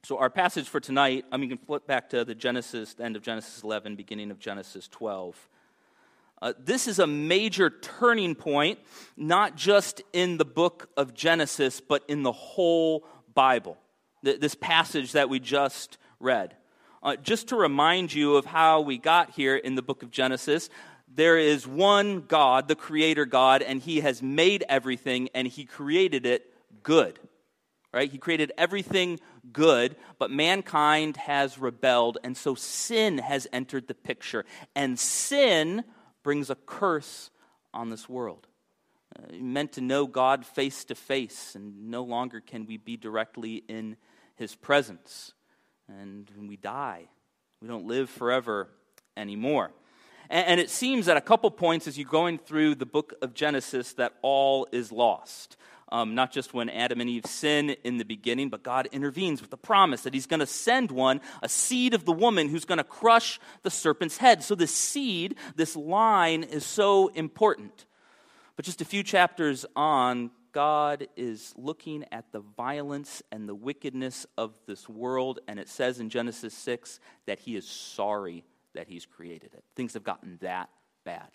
So our passage for tonight, you can flip back to the end of Genesis 11, beginning of Genesis 12. This is a major turning point, not just in the book of Genesis, but in the whole Bible. This passage that we just read. Just to remind you of how we got here in the book of Genesis, there is one God, the Creator God, and He has made everything, and He created it good. Right? He created everything good, but mankind has rebelled, and so sin has entered the picture. And sin brings a curse on this world. Meant to know God face to face, and no longer can we be directly in His presence. And when we die, we don't live forever anymore. And it seems at a couple points as you're going through the book of Genesis that all is lost. Not just when Adam and Eve sin in the beginning, but God intervenes with the promise that He's going to send one, a seed of the woman, who's going to crush the serpent's head. So this seed, this line, is so important. But just a few chapters on, God is looking at the violence and the wickedness of this world, and it says in Genesis 6 that He is sorry that He's created it. Things have gotten that bad.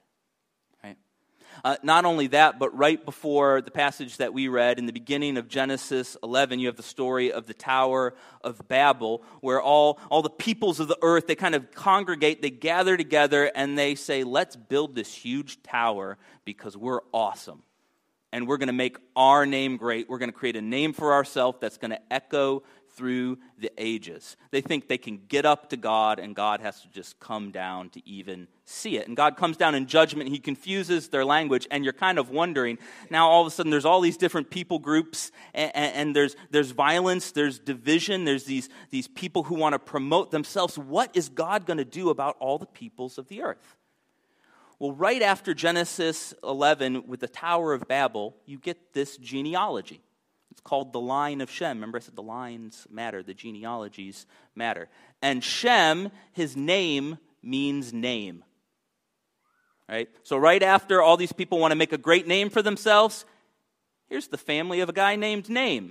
Not only that, but right before the passage that we read in the beginning of Genesis 11, you have the story of the Tower of Babel, where all the peoples of the earth, they kind of congregate, they gather together, and they say, let's build this huge tower because we're awesome. And we're going to make our name great. We're going to create a name for ourselves that's going to echo through the ages. They think they can get up to God, and God has to just come down to even see it. And God comes down in judgment. He confuses their language, and you're kind of wondering, now all of a sudden there's all these different people groups, and there's violence, there's division, there's these people who want to promote themselves. What is God going to do about all the peoples of the earth? Well, right after Genesis 11 with the Tower of Babel, you get this genealogy. It's called the line of Shem. Remember I said the lines matter, the genealogies matter. And Shem, his name means name. Right? So right after all these people want to make a great name for themselves, here's the family of a guy named Name.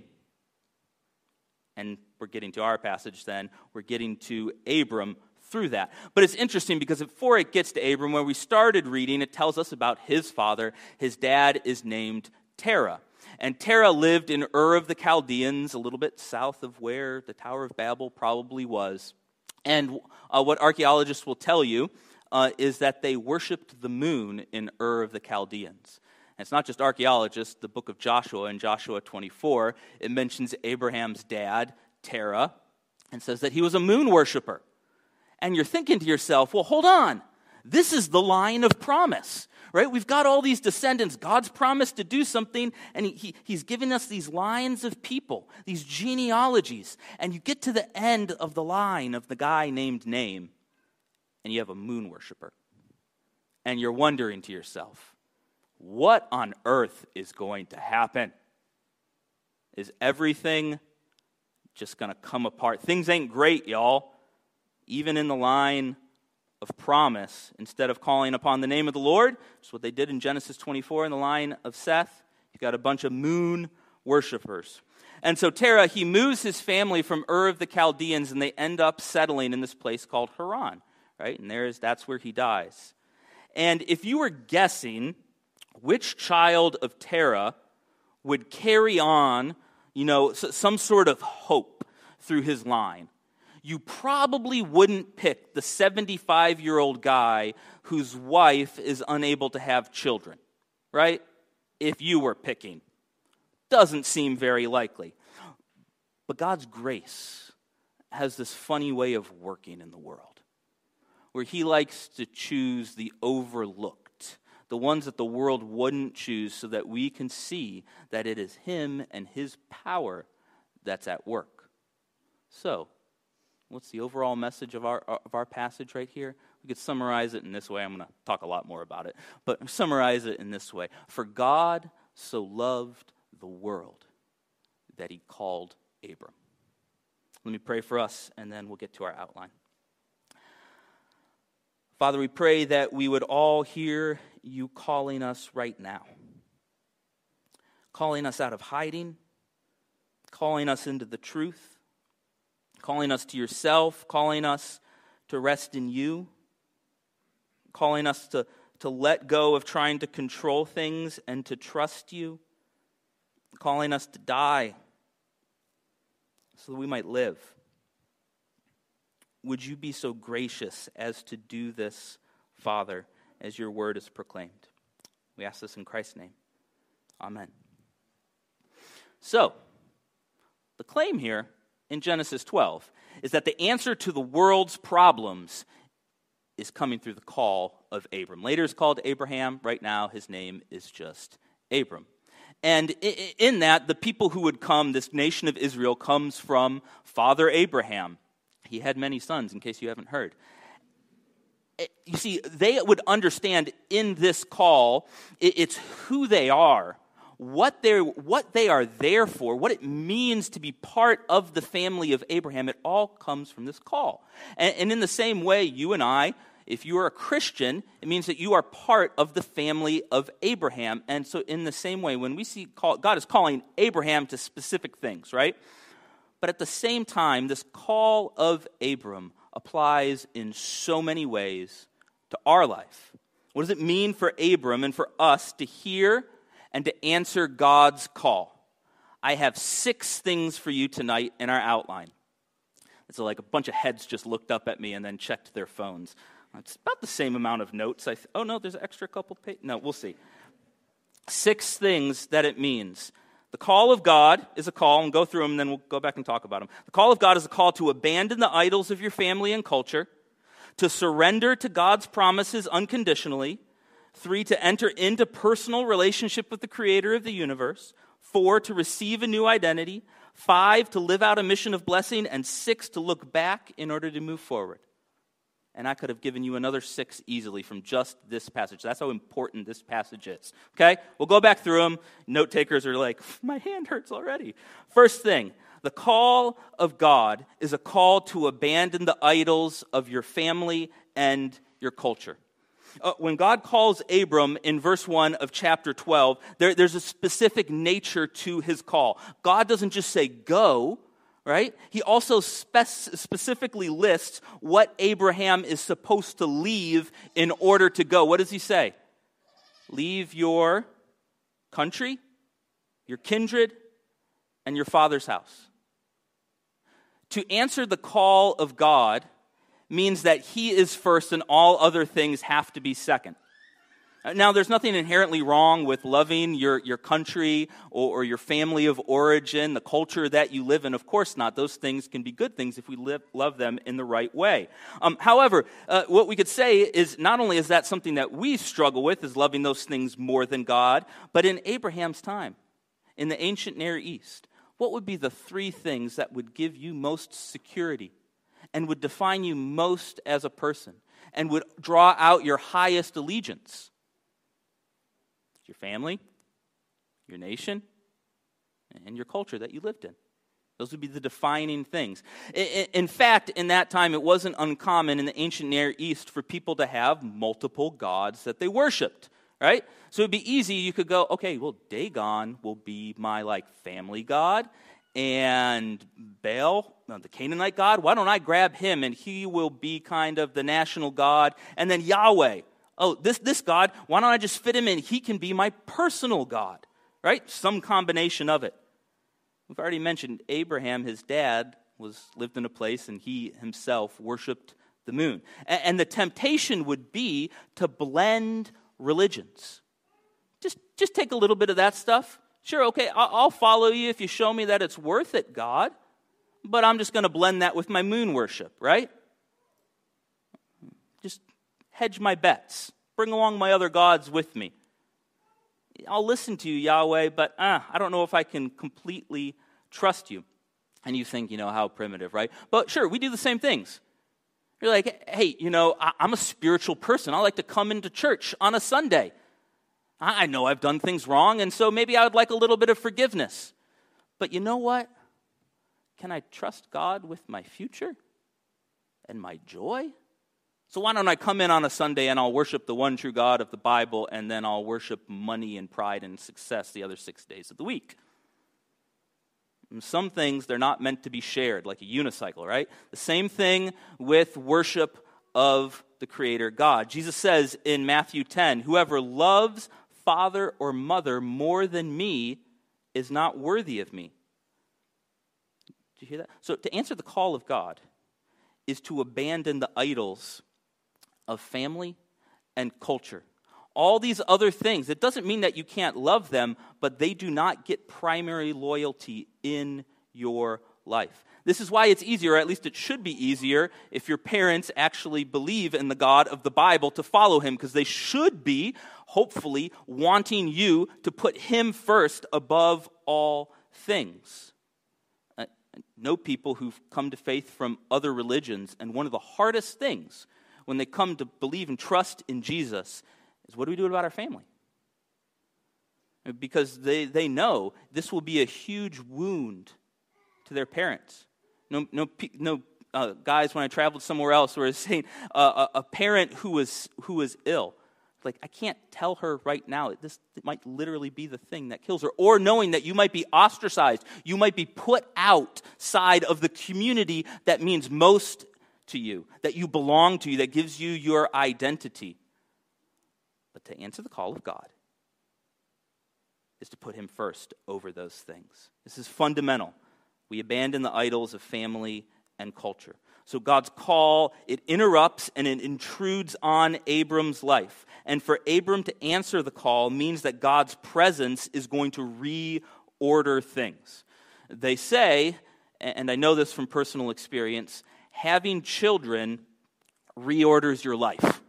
And we're getting to our passage then. We're getting to Abram through that. But it's interesting because before it gets to Abram, when we started reading, it tells us about his father. His dad is named Terah. And Terah lived in Ur of the Chaldeans, a little bit south of where the Tower of Babel probably was. And what archaeologists will tell you is that they worshipped the moon in Ur of the Chaldeans. And it's not just archaeologists. The book of Joshua, in Joshua 24, it mentions Abraham's dad, Terah, and says that he was a moon worshiper. And you're thinking to yourself, well, hold on. This is the line of promise, right? We've got all these descendants. God's promised to do something, and he's giving us these lines of people, these genealogies. And you get to the end of the line of the guy named Name, and you have a moon worshiper. And you're wondering to yourself, what on earth is going to happen? Is everything just going to come apart? Things ain't great, y'all. Even in the line of promise, instead of calling upon the name of the Lord, which is what they did in Genesis 24 in the line of Seth, you got a bunch of moon worshipers. And so Terah, he moves his family from Ur of the Chaldeans, and they end up settling in this place called Haran, right? And that's where he dies. And if you were guessing which child of Terah would carry on, some sort of hope through his line, you probably wouldn't pick the 75-year-old guy whose wife is unable to have children, right? If you were picking. Doesn't seem very likely. But God's grace has this funny way of working in the world, where he likes to choose the overlooked, the ones that the world wouldn't choose, so that we can see that it is him and his power that's at work. So, what's the overall message of our passage right here? We could summarize it in this way. I'm going to talk a lot more about it. But summarize it in this way. For God so loved the world that he called Abram. Let me pray for us, and then we'll get to our outline. Father, we pray that we would all hear you calling us right now. Calling us out of hiding. Calling us into the truth. calling us to yourself, calling us to rest in you, calling us to let go of trying to control things and to trust you, calling us to die so that we might live. Would you be so gracious as to do this, Father, as your word is proclaimed? We ask this in Christ's name. Amen. So, the claim here in Genesis 12 is that the answer to the world's problems is coming through the call of Abram. Later it's called Abraham. Right now his name is just Abram. And in that, the people who would come, this nation of Israel, comes from Father Abraham. He had many sons, in case you haven't heard. You see, they would understand in this call, it's who they are, what they are there for, what it means to be part of the family of Abraham. It all comes from this call. And in the same way, you and I, if you are a Christian, it means that you are part of the family of Abraham. And so in the same way, when we see God is calling Abraham to specific things, right? But at the same time, this call of Abram applies in so many ways to our life. What does it mean for Abram and for us to hear and to answer God's call? I have 6 things for you tonight in our outline. It's like a bunch of heads just looked up at me and then checked their phones. It's about the same amount of notes. Oh, no, there's an extra couple pages. No, we'll see. 6 things that it means. The call of God is a call, and go through them, and then we'll go back and talk about them. The call of God is a call to abandon the idols of your family and culture, to surrender to God's promises unconditionally. 3, to enter into personal relationship with the creator of the universe. 4, to receive a new identity. 5, to live out a mission of blessing. And 6, to look back in order to move forward. And I could have given you another 6 easily from just this passage. That's how important this passage is. Okay? We'll go back through them. Note takers are like, my hand hurts already. First thing, the call of God is a call to abandon the idols of your family and your culture. When God calls Abram in verse 1 of chapter 12, there's a specific nature to his call. God doesn't just say go, right? He also specifically lists what Abraham is supposed to leave in order to go. What does he say? Leave your country, your kindred, and your father's house. To answer the call of God means that he is first and all other things have to be second. Now, there's nothing inherently wrong with loving your country or your family of origin, the culture that you live in. Of course not. Those things can be good things if we love them in the right way. However, what we could say is not only is that something that we struggle with, is loving those things more than God, but in Abraham's time, in the ancient Near East, what would be the 3 things that would give you most security and would define you most as a person and would draw out your highest allegiance? Your family, your nation, and your culture that you lived in. Those would be the defining things. In fact, in that time, it wasn't uncommon in the ancient Near East for people to have multiple gods that they worshipped, right? So it'd be easy. You could go, okay, well, Dagon will be my family god, and Baal, the Canaanite god, why don't I grab him and he will be kind of the national god, and then Yahweh. Oh, this God, why don't I just fit him in? He can be my personal God, right? Some combination of it. We've already mentioned Abraham, his dad, lived in a place and he himself worshipped the moon. And the temptation would be to blend religions. Just take a little bit of that stuff. Sure, okay, I'll follow you if you show me that it's worth it, God. But I'm just going to blend that with my moon worship, right? Just hedge my bets. Bring along my other gods with me. I'll listen to you, Yahweh, but I don't know if I can completely trust you. And you think, how primitive, right? But sure, we do the same things. You're like, hey, I'm a spiritual person. I like to come into church on a Sunday. I know I've done things wrong, and so maybe I would like a little bit of forgiveness. But you know what? Can I trust God with my future and my joy? So why don't I come in on a Sunday and I'll worship the one true God of the Bible, and then I'll worship money and pride and success the other 6 days of the week? And some things, they're not meant to be shared, like a unicycle, right? The same thing with worship of the Creator God. Jesus says in Matthew 10, whoever loves father or mother more than me is not worthy of me. Did you hear that? So to answer the call of God is to abandon the idols of family and culture. All these other things, it doesn't mean that you can't love them, but they do not get primary loyalty in your life. This is why it's easier, or at least it should be easier, if your parents actually believe in the God of the Bible to follow him, because they should be, hopefully, wanting you to put him first above all things. I know people who've come to faith from other religions, and one of the hardest things when they come to believe and trust in Jesus is, what do we do about our family? Because they know this will be a huge wound to their parents. No guys, when I traveled somewhere else, were saying a parent who was ill, like, I can't tell her right now. It might literally be the thing that kills her. Or knowing that you might be ostracized, you might be put outside of the community that means most to you, that you belong to, that gives you your identity. But to answer the call of God is to put him first over those things. This is fundamental. We abandon the idols of family and culture. So God's call, it interrupts and it intrudes on Abram's life. And for Abram to answer the call means that God's presence is going to reorder things. They say, and I know this from personal experience, having children reorders your life.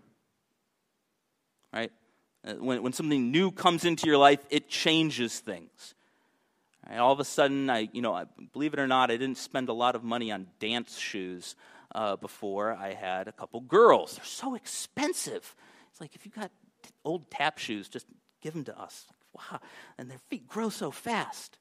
Right? When something new comes into your life, it changes things. And all of a sudden, I believe it or not, I didn't spend a lot of money on dance shoes before I had a couple girls. They're so expensive. It's like, if you got old tap shoes, just give them to us. Wow, and their feet grow so fast.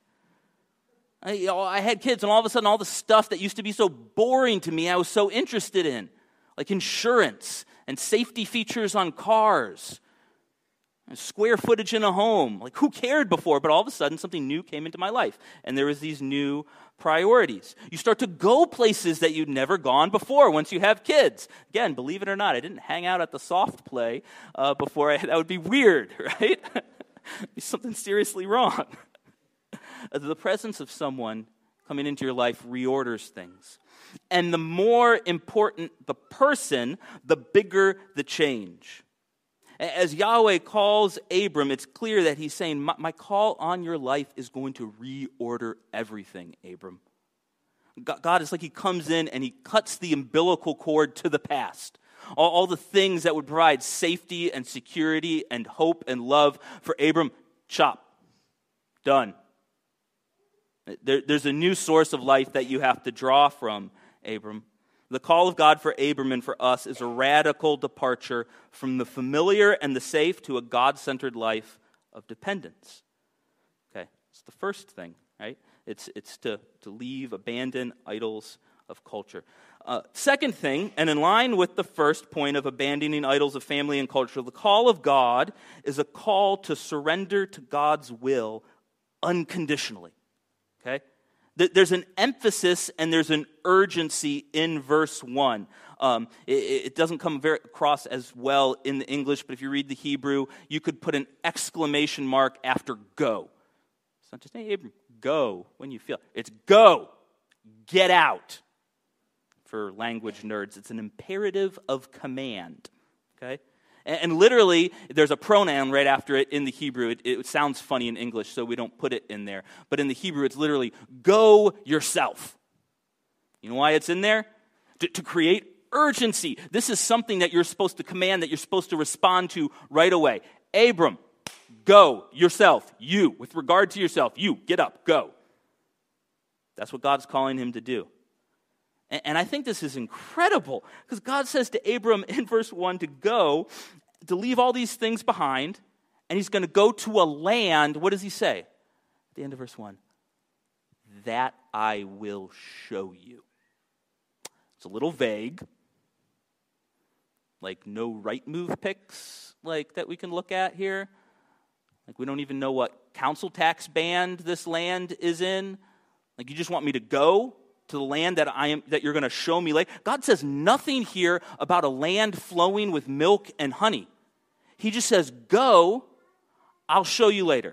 I had kids, and all of a sudden, all the stuff that used to be so boring to me, I was so interested in, like insurance and safety features on cars. Square footage in a home. Like, who cared before? But all of a sudden, something new came into my life. And there was these new priorities. You start to go places that you'd never gone before once you have kids. Again, believe it or not, I didn't hang out at the soft play before. That would be weird, right? Be something seriously wrong. The presence of someone coming into your life reorders things. And the more important the person, the bigger the change. As Yahweh calls Abram, it's clear that he's saying, my call on your life is going to reorder everything, Abram. God is like he comes in and he cuts the umbilical cord to the past. All the things that would provide safety and security and hope and love for Abram, chop. Done. There's a new source of life that you have to draw from, Abram. The call of God for Abram and for us is a radical departure from the familiar and the safe to a God-centered life of dependence. Okay, it's the first thing, right? It's to leave, abandon idols of culture. Second thing, and in line with the first point of abandoning idols of family and culture, the call of God is a call to surrender to God's will unconditionally. Okay? There's an emphasis and there's an urgency in verse 1. It doesn't come across as well in the English, but if you read the Hebrew, you could put an exclamation mark after go. It's not just, hey, Abram, go when you feel. It's go. Get out. For language nerds, it's an imperative of command. Okay? And literally, there's a pronoun right after it in the Hebrew. It sounds funny in English, so we don't put it in there. But in the Hebrew, it's literally, go yourself. You know why it's in there? To create urgency. This is something that you're supposed to command, that you're supposed to respond to right away. Abram, go yourself. You, with regard to yourself, you, get up, go. That's what God's calling him to do. And I think this is incredible, because God says to Abram in verse 1 to go, to leave all these things behind, and he's going to go to a land. What does he say? At the end of verse 1, that I will show you. It's a little vague, like no right move picks like that we can look at here. Like we don't even know what council tax band this land is in. Like, you just want me to go to the land that you're going to show me later? God says nothing here about a land flowing with milk and honey. He just says, go, I'll show you later.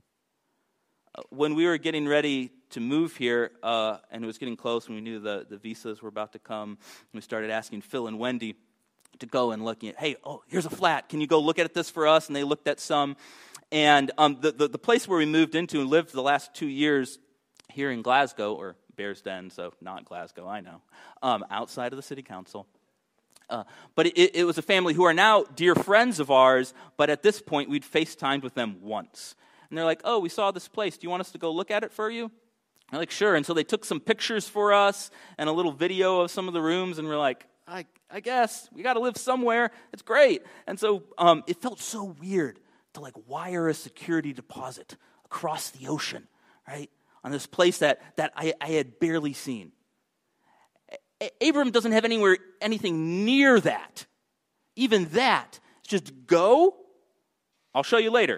When we were getting ready to move here, and it was getting close, when we knew the visas were about to come, we started asking Phil and Wendy to go and looking at, hey, here's a flat. Can you go look at this for us? And they looked at some. And the place where we moved into and lived the last 2 years here in Glasgow, or Bearsden, so not Glasgow, I know, outside of the city council. But it was a family who are now dear friends of ours, but at this point we'd FaceTimed with them once. And they're like, we saw this place. Do you want us to go look at it for you? I'm like, sure. And so they took some pictures for us and a little video of some of the rooms, and we're like, I guess we got to live somewhere. It's great. And so it felt so weird to like wire a security deposit across the ocean, right, on this place that I had barely seen. Abram doesn't have anything near that. Even that. It's just go. I'll show you later.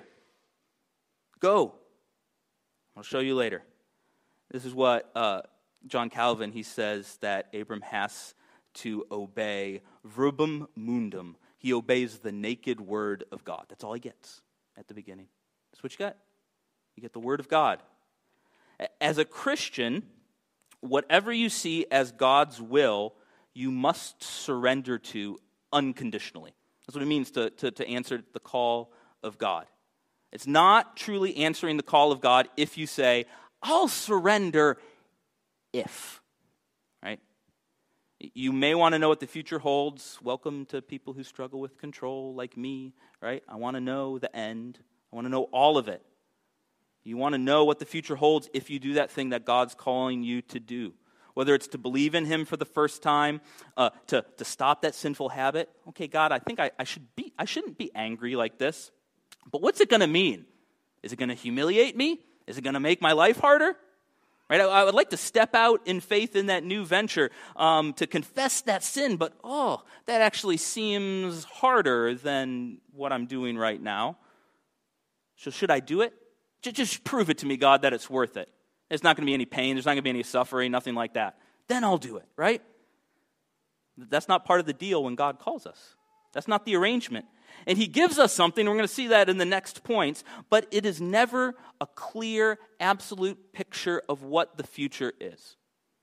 Go. I'll show you later. This is what John Calvin, he says that Abram has to obey verbum mundum. He obeys the naked word of God. That's all he gets at the beginning. That's what you got. You get the word of God. As a Christian, whatever you see as God's will, you must surrender to unconditionally. That's what it means to answer the call of God. It's not truly answering the call of God if you say, I'll surrender if, right? You may want to know what the future holds. Welcome to people who struggle with control like me, right? I want to know the end. I want to know all of it. You want to know what the future holds if you do that thing that God's calling you to do. Whether it's to believe in him for the first time, to stop that sinful habit. Okay, God, I think I shouldn't be angry like this. But what's it going to mean? Is it going to humiliate me? Is it going to make my life harder? Right? I would like to step out in faith in that new venture to confess that sin, but that actually seems harder than what I'm doing right now. So should I do it? Just prove it to me, God, that it's worth it. There's not going to be any pain. There's not going to be any suffering, nothing like that. Then I'll do it, right? That's not part of the deal when God calls us. That's not the arrangement. And he gives us something, we're going to see that in the next points, but it is never a clear, absolute picture of what the future is.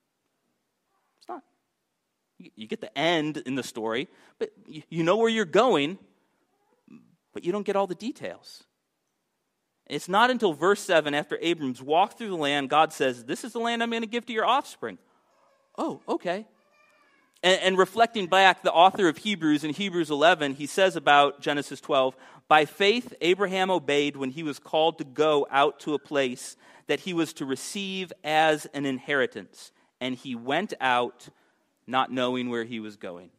It's not. You get the end in the story, but you know where you're going, but you don't get all the details. It's not until verse 7, after Abram's walked through the land, God says, this is the land I'm going to give to your offspring. Oh, okay. And reflecting back, the author of Hebrews, in Hebrews 11, he says about Genesis 12, by faith Abraham obeyed when he was called to go out to a place that he was to receive as an inheritance. And he went out not knowing where he was going.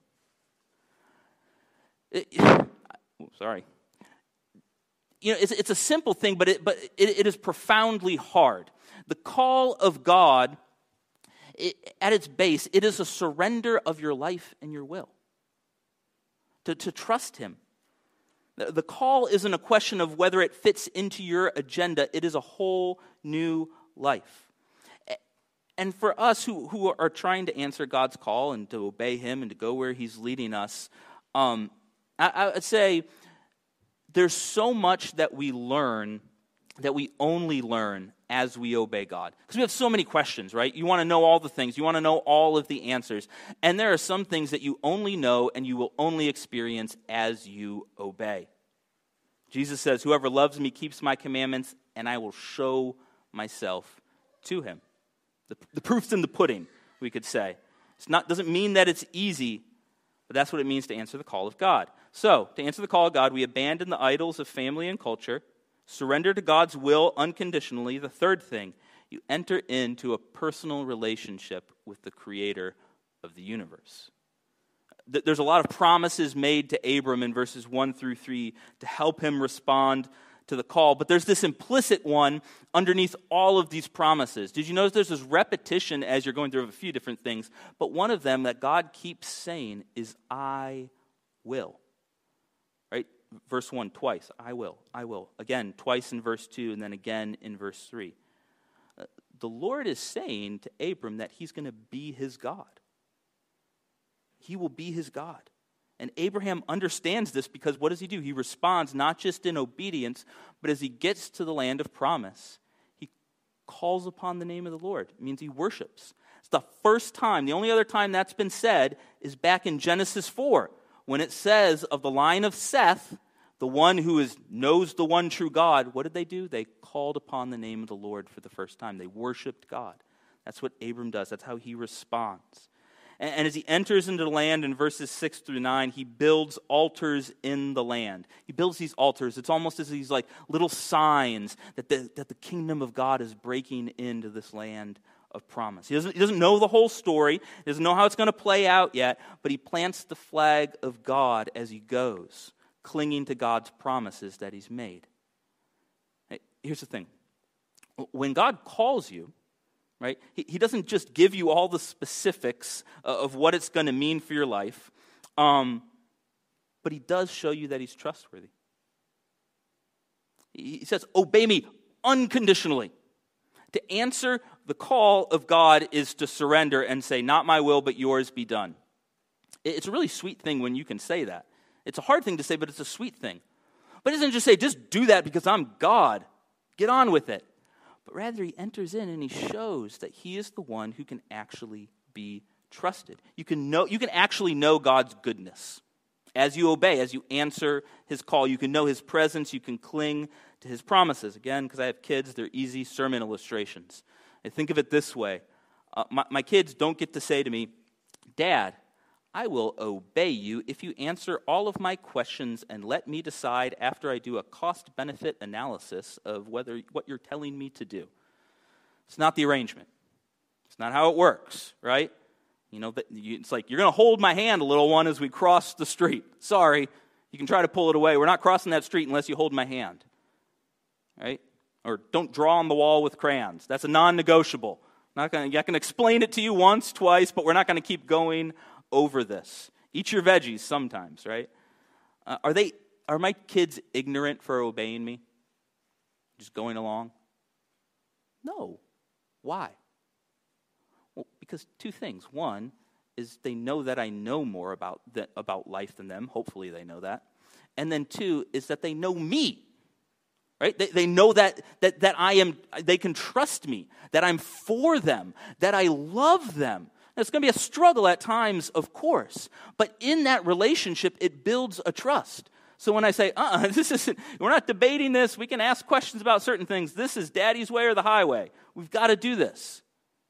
Sorry. You know, it's a simple thing, but it is profoundly hard. The call of God, at its base, it is a surrender of your life and your will. To trust him. The call isn't a question of whether it fits into your agenda. It is a whole new life. And for us who are trying to answer God's call and to obey him and to go where he's leading us, I would say there's so much that we learn that we only learn as we obey God. Because we have so many questions, right? You want to know all the things. You want to know all of the answers. And there are some things that you only know and you will only experience as you obey. Jesus says, whoever loves me keeps my commandments, and I will show myself to him. The proof's in the pudding, we could say. Doesn't mean that it's easy, but that's what it means to answer the call of God. So, to answer the call of God, we abandon the idols of family and culture, surrender to God's will unconditionally. The third thing, you enter into a personal relationship with the creator of the universe. There's a lot of promises made to Abram in verses 1 through 3 to help him respond to the call, but there's this implicit one underneath all of these promises. Did you notice there's this repetition as you're going through a few different things, but one of them that God keeps saying is, I will. Right? Verse 1, twice, I will. Again, twice in verse 2, and then again in verse 3. the Lord is saying to Abram that he's going to be his God. He will be his God. And Abraham understands this because what does he do? He responds not just in obedience, but as he gets to the land of promise, he calls upon the name of the Lord. It means he worships. It's the first time, the only other time that's been said is back in Genesis 4, when it says of the line of Seth, the one who knows the one true God, what did they do? They called upon the name of the Lord for the first time. They worshiped God. That's what Abram does. That's how he responds. And as he enters into the land in verses 6 through 9, he builds altars in the land. He builds these altars. It's almost as these like little signs that the kingdom of God is breaking into this land of promise. He doesn't know the whole story. He doesn't know how it's going to play out yet, but he plants the flag of God as he goes, clinging to God's promises that he's made. Hey, here's the thing. When God calls you, right, he doesn't just give you all the specifics of what it's going to mean for your life, but he does show you that he's trustworthy. He says, obey me unconditionally. To answer the call of God is to surrender and say, not my will, but yours be done. It's a really sweet thing when you can say that. It's a hard thing to say, but it's a sweet thing. But it doesn't just say, just do that because I'm God. Get on with it. But rather, he enters in and he shows that he is the one who can actually be trusted. You can actually know God's goodness. As you obey, as you answer his call, you can know his presence, you can cling to his promises. Again, because I have kids, they're easy sermon illustrations. I think of it this way. My kids don't get to say to me, Dad, I will obey you if you answer all of my questions and let me decide after I do a cost-benefit analysis of what you're telling me to do. It's not the arrangement. It's not how it works, right? It's like, you're going to hold my hand, little one, as we cross the street. Sorry, you can try to pull it away. We're not crossing that street unless you hold my hand, right? Or don't draw on the wall with crayons. That's a non-negotiable. I can explain it to you once, twice, but we're not going to keep going over this. Eat your veggies sometimes, right? Are my kids ignorant for obeying me? Just going along? No. Why? Well, because two things. One is they know that I know more about life than them. Hopefully they know that. And then two is that they know me. Right? They know that they can trust me, that I'm for them, that I love them. Now, it's going to be a struggle at times, of course, but in that relationship, it builds a trust. So when I say, we're not debating this, we can ask questions about certain things. This is Daddy's way or the highway. We've got to do this.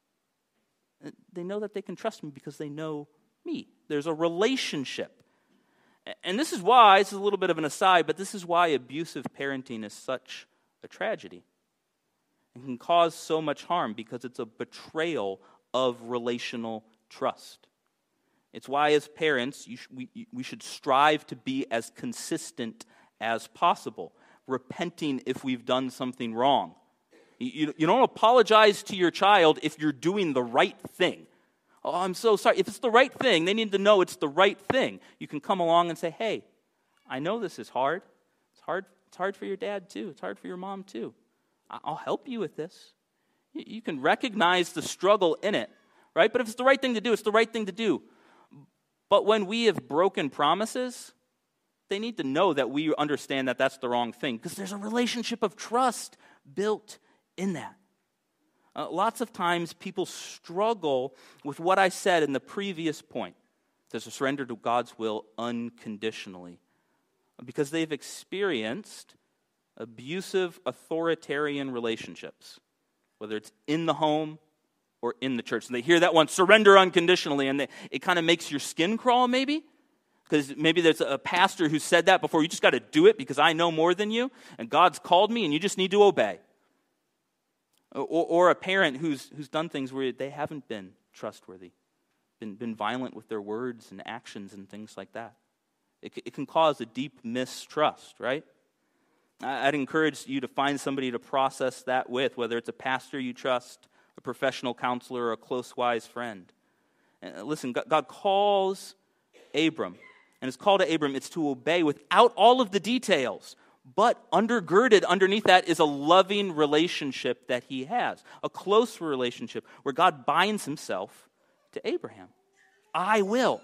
They know that they can trust me because they know me. There's a relationship. And this is why, this is a little bit of an aside, but this is why abusive parenting is such a tragedy. It can cause so much harm because it's a betrayal of relational trust. It's why as parents, we should strive to be as consistent as possible, repenting if we've done something wrong. You don't apologize to your child if you're doing the right thing. Oh, I'm so sorry. If it's the right thing, they need to know it's the right thing. You can come along and say, hey, I know this is hard. It's hard for your dad too. It's hard for your mom too. I'll help you with this. You can recognize the struggle in it, right? But if it's the right thing to do, it's the right thing to do. But when we have broken promises, they need to know that we understand that that's the wrong thing because there's a relationship of trust built in that. Lots of times people struggle with what I said in the previous point, to surrender to God's will unconditionally, because they've experienced abusive, authoritarian relationships, whether it's in the home or in the church. And they hear that one, surrender unconditionally, and it kind of makes your skin crawl maybe, because maybe there's a pastor who said that before. You just got to do it because I know more than you, and God's called me, and you just need to obey. Or a parent who's done things where they haven't been trustworthy, been violent with their words and actions and things like that. It can cause a deep mistrust, right? I'd encourage you to find somebody to process that with, whether it's a pastor you trust, a professional counselor, or a close, wise friend. And listen, God calls Abram, and his call to Abram is to obey without all of the details, But undergirded underneath that is a loving relationship that he has, a close relationship where God binds himself to Abraham. I will.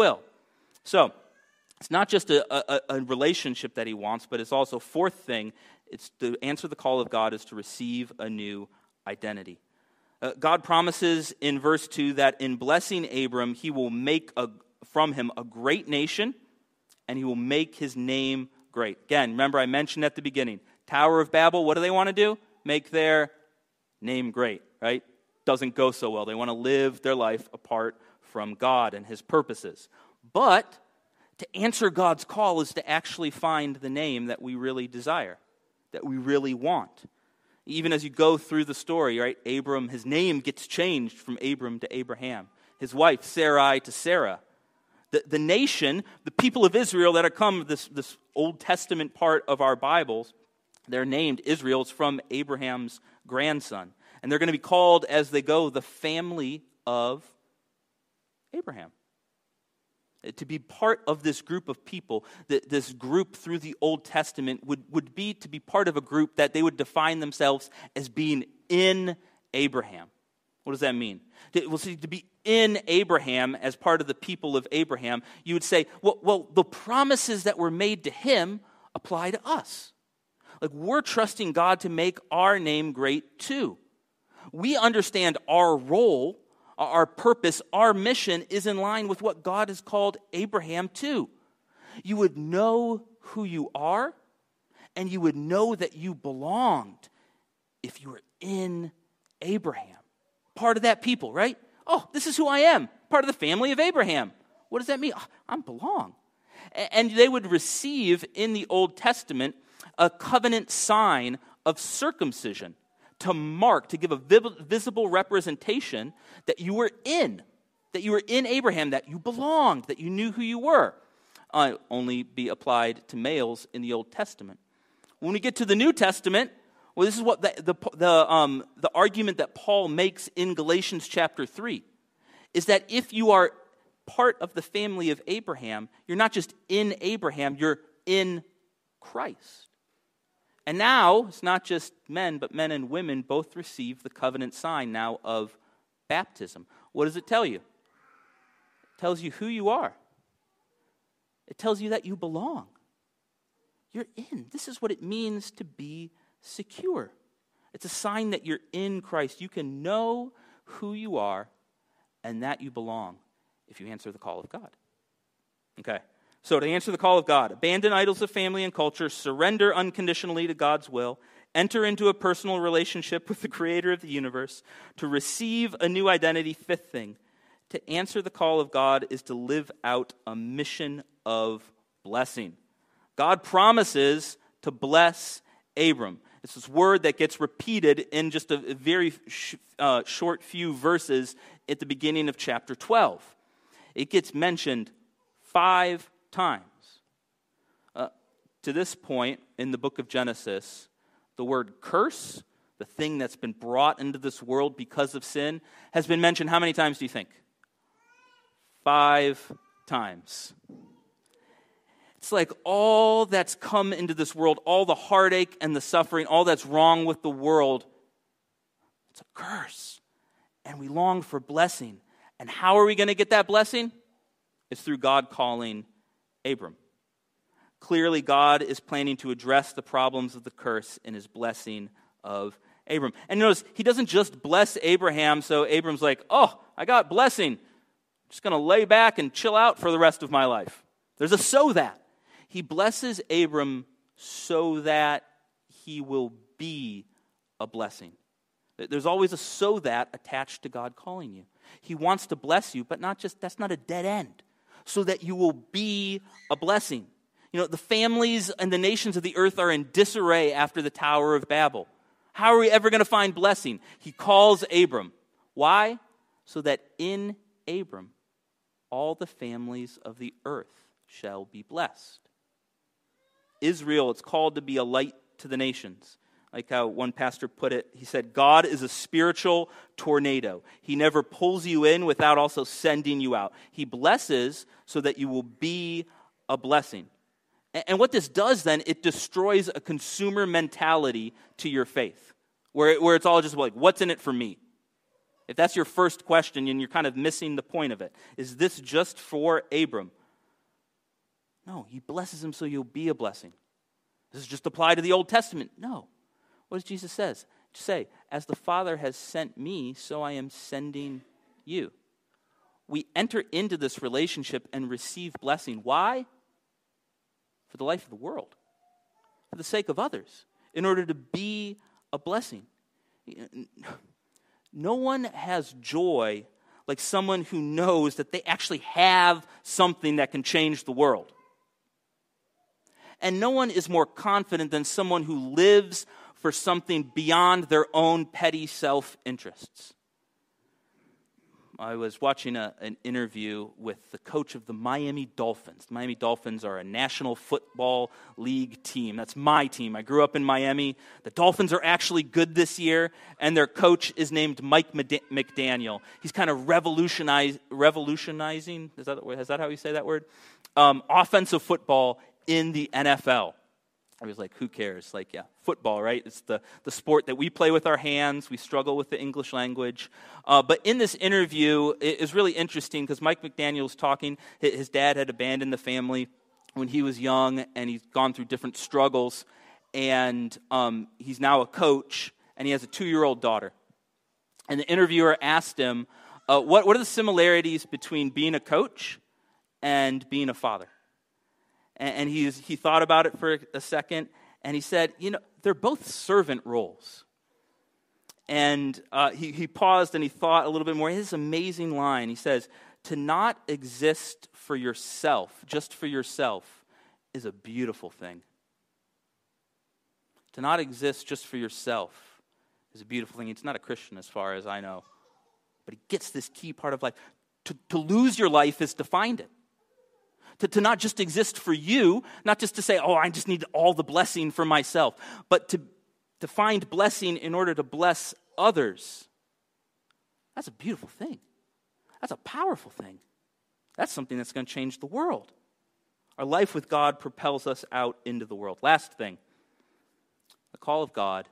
So it's not just a relationship that he wants, but it's also, fourth thing, it's to answer the call of God is to receive a new identity. God promises in verse 2 that in blessing Abram, he will make from him a great nation, and he will make his name great. Again, remember I mentioned at the beginning, Tower of Babel, what do they want to do? Make their name great, right? Doesn't go so well. They want to live their life apart from God and his purposes. But to answer God's call is to actually find the name that we really desire, that we really want. Even as you go through the story, right? Abram, his name gets changed from Abram to Abraham. His wife, Sarai, to Sarah. The nation, the people of Israel that are come, this Old Testament part of our Bibles, they're named Israel. It's from Abraham's grandson. And they're going to be called, as they go, the family of Abraham. To be part of this group of people, this group through the Old Testament would be to be part of a group that they would define themselves as being in Abraham. What does that mean? Well, see, to be in Abraham as part of the people of Abraham, you would say, well, the promises that were made to him apply to us. Like, we're trusting God to make our name great too. We understand our role, our purpose, our mission is in line with what God has called Abraham to. You would know who you are, and you would know that you belonged if you were in Abraham. Part of that people, right? Oh, this is who I am, part of the family of Abraham. What does that mean? Oh, I belong. And they would receive in the Old Testament a covenant sign of circumcision to mark, to give a visible representation that you were in Abraham, that you belonged, that you knew who you were. Only be applied to males in the Old Testament. When we get to the New Testament, well, this is what the argument that Paul makes in Galatians chapter 3, is that if you are part of the family of Abraham, you're not just in Abraham, you're in Christ. And now, it's not just men, but men and women both receive the covenant sign now of baptism. What does it tell you? It tells you who you are. It tells you that you belong. You're in. This is what it means to be secure. It's a sign that you're in Christ. You can know who you are and that you belong if you answer the call of God. Okay, so to answer the call of God, abandon idols of family and culture, surrender unconditionally to God's will, enter into a personal relationship with the creator of the universe, to receive a new identity. Fifth thing, to answer the call of God is to live out a mission of blessing. God promises to bless Abram. It's this word that gets repeated in just a very short few verses at the beginning of chapter 12. It gets mentioned 5 times. To this point in the book of Genesis, the word curse, the thing that's been brought into this world because of sin, has been mentioned how many times do you think? 5 times. It's like all that's come into this world, all the heartache and the suffering, all that's wrong with the world, it's a curse. And we long for blessing. And how are we going to get that blessing? It's through God calling Abram. Clearly, God is planning to address the problems of the curse in his blessing of Abram. And notice, he doesn't just bless Abraham, so Abram's like, oh, I got blessing. I'm just going to lay back and chill out for the rest of my life. There's a so that. He blesses Abram so that he will be a blessing. There's always a so that attached to God calling you. He wants to bless you, but that's not a dead end. So that you will be a blessing. You know, the families and the nations of the earth are in disarray after the Tower of Babel. How are we ever going to find blessing? He calls Abram. Why? So that in Abram, all the families of the earth shall be blessed. Israel, it's called to be a light to the nations. Like how one pastor put it, he said, God is a spiritual tornado. He never pulls you in without also sending you out. He blesses so that you will be a blessing. And what this does then, it destroys a consumer mentality to your faith, where it's all just like, what's in it for me? If that's your first question, and you're kind of missing the point of it, is this just for Abram? No, he blesses him so you'll be a blessing. Does this just apply to the Old Testament? No. What does Jesus say? As the Father has sent me, so I am sending you. We enter into this relationship and receive blessing. Why? For the life of the world, for the sake of others, in order to be a blessing. No one has joy like someone who knows that they actually have something that can change the world. And no one is more confident than someone who lives for something beyond their own petty self-interests. I was watching an interview with the coach of the Miami Dolphins. The Miami Dolphins are a National Football League team. That's my team. I grew up in Miami. The Dolphins are actually good this year, and their coach is named Mike McDaniel. He's kind of revolutionizing, is that how you say that word? Offensive football in the NFL. I was like, who cares? Like, yeah, football, right? It's the sport that we play with our hands. We struggle with the English language. But in this interview, it is really interesting because Mike McDaniel's talking. His dad had abandoned the family when he was young, and he's gone through different struggles. And he's now a coach, and he has a 2-year-old daughter. And the interviewer asked him, what are the similarities between being a coach and being a father? And he thought about it for a second, and he said, they're both servant roles. And he paused and he thought a little bit more. His amazing line, he says, to not exist for yourself, just for yourself, is a beautiful thing. To not exist just for yourself is a beautiful thing. He's not a Christian as far as I know. But he gets this key part of life. To lose your life is to find it. To not just exist for you, not just to say, I just need all the blessing for myself, but to find blessing in order to bless others. That's a beautiful thing. That's a powerful thing. That's something that's going to change the world. Our life with God propels us out into the world. Last thing, the call of God.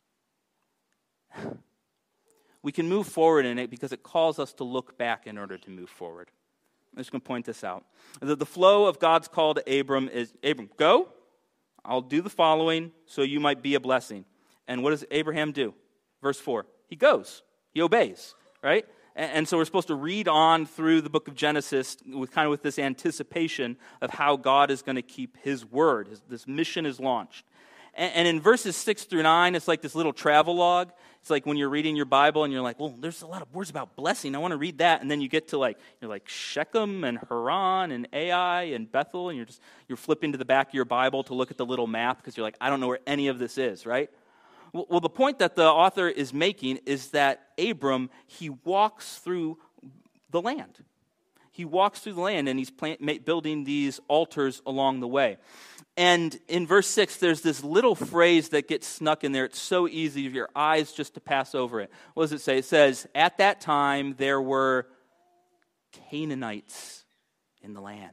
We can move forward in it because it calls us to look back in order to move forward. I'm just going to point this out. The flow of God's call to Abram is, Abram, go. I'll do the following so you might be a blessing. And what does Abraham do? Verse 4. He goes. He obeys, right? And so we're supposed to read on through the book of Genesis with this anticipation of how God is going to keep his word. This mission is launched. And in verses 6 through 9, it's like this little travelogue. It's like when you're reading your Bible and you're like, well, there's a lot of words about blessing. I want to read that. And then you get to you're like Shechem and Haran and Ai and Bethel. And you're flipping to the back of your Bible to look at the little map because you're like, I don't know where any of this is, right? Well, the point that the author is making is that Abram, he walks through the land. He walks through the land and he's building these altars along the way. And in verse 6, there's this little phrase that gets snuck in there. It's so easy for your eyes just to pass over it. What does it say? It says, at that time there were Canaanites in the land.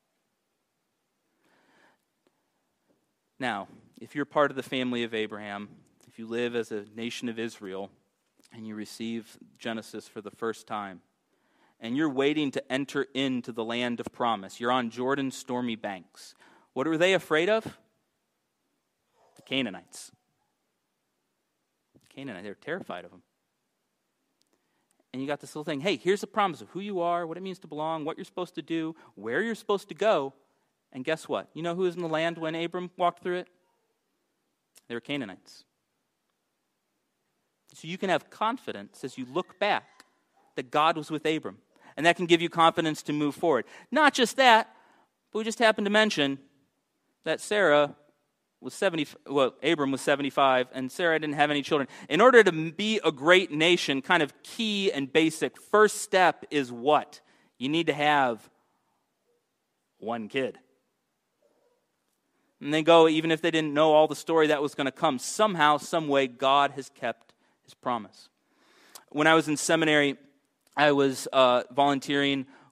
Now, if you're part of the family of Abraham, if you live as a nation of Israel, and you receive Genesis for the first time, and you're waiting to enter into the land of promise, you're on Jordan's stormy banks, what are they afraid of? The Canaanites. They're terrified of them. And you got this little thing, hey, here's a promise of who you are, what it means to belong, what you're supposed to do, where you're supposed to go. And guess what? You know who was in the land when Abram walked through it? They were Canaanites. So you can have confidence as you look back that God was with Abram. And that can give you confidence to move forward. Not just that, but we just happened to mention that Abram was 75, and Sarah didn't have any children. In order to be a great nation, kind of key and basic, first step is what? You need to have one kid. And they go, even if they didn't know all the story that was going to come, somehow, some way, God has kept his promise. When I was in seminary, I was volunteering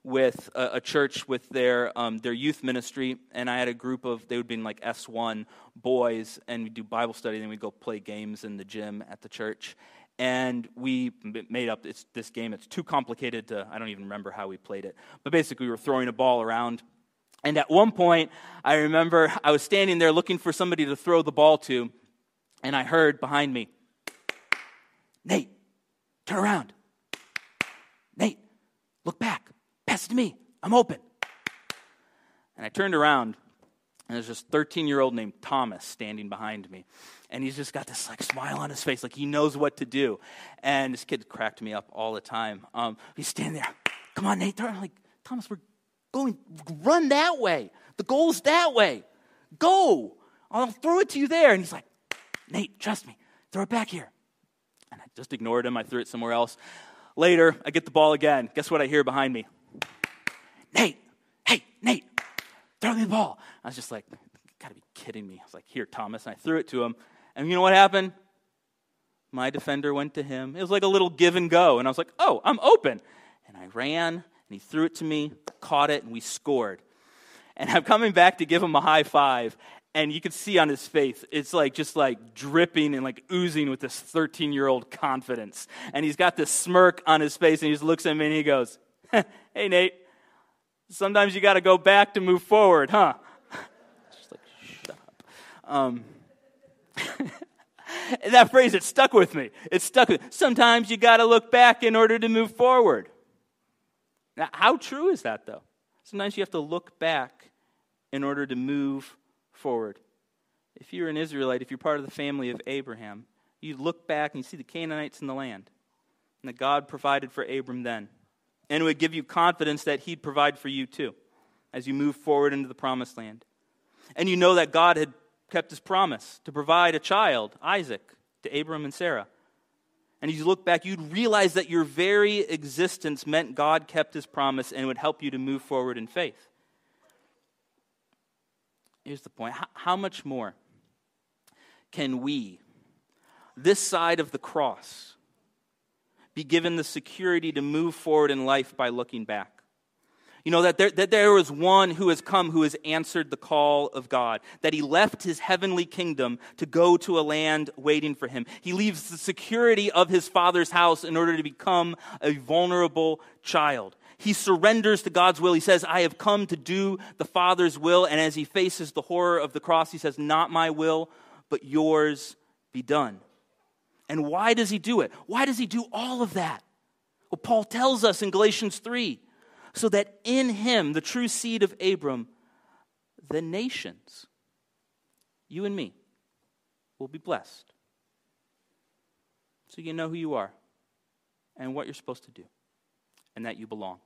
with a church with their youth ministry, and I had a group of, they would be in like S1 boys, and we'd do Bible study, and then we'd go play games in the gym at the church. And we made up this game. It's too complicated I don't even remember how we played it. But basically, we were throwing a ball around. And at one point, I remember I was standing there looking for somebody to throw the ball to, and I heard behind me, "Nate, turn around. Nate, look back. Pass it to me. I'm open." And I turned around, and there's this 13-year-old named Thomas standing behind me. And he's just got this like smile on his face, like he knows what to do. And this kid cracked me up all the time. He's standing there. "Come on, Nate." I'm like, "Thomas, we're going, run that way. The goal's that way. Go. I'll throw it to you there." And he's like, "Nate, trust me. Throw it back here." And I just ignored him. I threw it somewhere else. Later, I get the ball again. Guess what I hear behind me? "Nate, hey, Nate, throw me the ball." I was just like, "You got to be kidding me." I was like, "Here, Thomas." And I threw it to him. And you know what happened? My defender went to him. It was like a little give and go. And I was like, "Oh, I'm open." And I ran, and he threw it to me, caught it, and we scored. And I'm coming back to give him a high five. And you could see on his face, it's like just like dripping and like oozing with this 13-year-old confidence. And he's got this smirk on his face, and he just looks at me and he goes, "Hey, Nate, sometimes you got to go back to move forward, huh?" Just like, shut up. And that phrase, it stuck with me. It stuck with me. Sometimes you got to look back in order to move forward. Now, how true is that, though? Sometimes you have to look back in order to move forward. If you're an Israelite, if you're part of the family of Abraham, you look back and you see the Canaanites in the land, and that God provided for Abram then. And it would give you confidence that he'd provide for you too, as you move forward into the promised land. And you know that God had kept his promise to provide a child, Isaac, to Abram and Sarah. And as you look back, you'd realize that your very existence meant God kept his promise and would help you to move forward in faith. Here's the point. How much more can we, this side of the cross, be given the security to move forward in life by looking back? You know, that there was one who has come who has answered the call of God, that he left his heavenly kingdom to go to a land waiting for him. He leaves the security of his father's house in order to become a vulnerable child. He surrenders to God's will. He says, "I have come to do the Father's will." And as he faces the horror of the cross, he says, "Not my will, but yours be done." And why does he do it? Why does he do all of that? Well, Paul tells us in Galatians 3, so that in him, the true seed of Abram, the nations, you and me, will be blessed. So you know who you are and what you're supposed to do, and that you belong.